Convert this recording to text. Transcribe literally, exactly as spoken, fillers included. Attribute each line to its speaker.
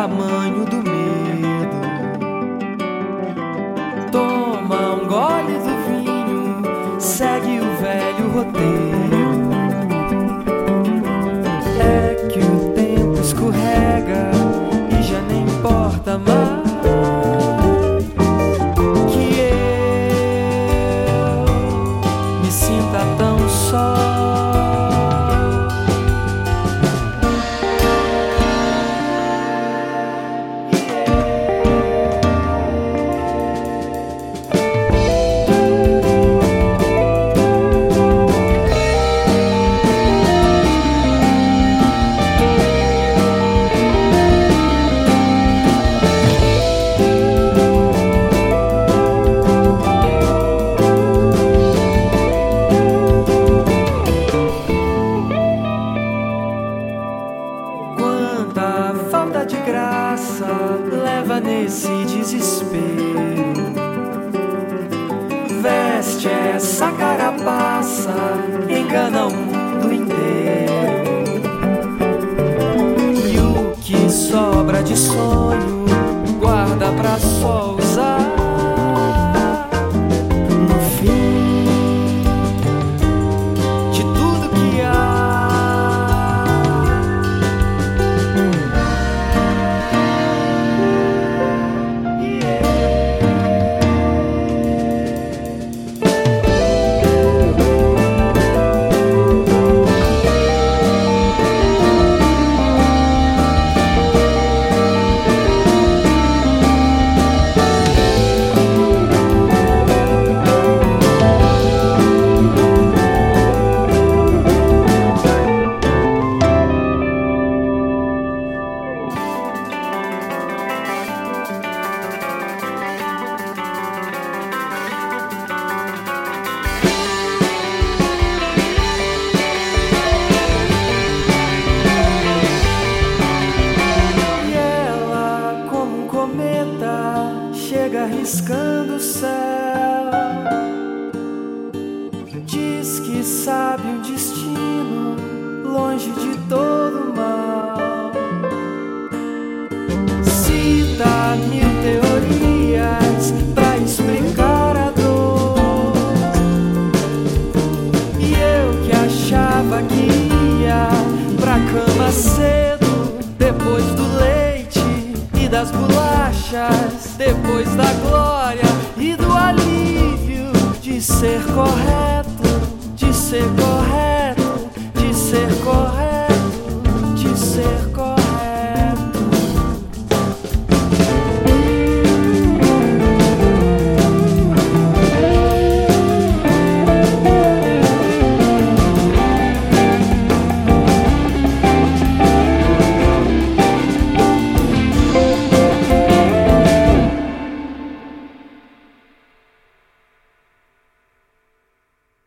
Speaker 1: tamanho do medo. Toma um gole do vinho, segue o velho roteiro. É que o tempo escorrega e já nem importa mais que eu me sinta tão só. Quanta falta de graça leva nesse desespero. Veste essa carapaça, engana o mundo inteiro. E o que sobra de sonho guarda pra só usar no fim de tudo que há. Chega riscando o céu, diz que sabe um destino longe de todo mal. Cita mil teorias pra explicar a dor, e eu que achava que ia pra cama cedo, depois do leite e das bolachas, depois da glória e do alívio de ser correto, de ser correto, de ser correto.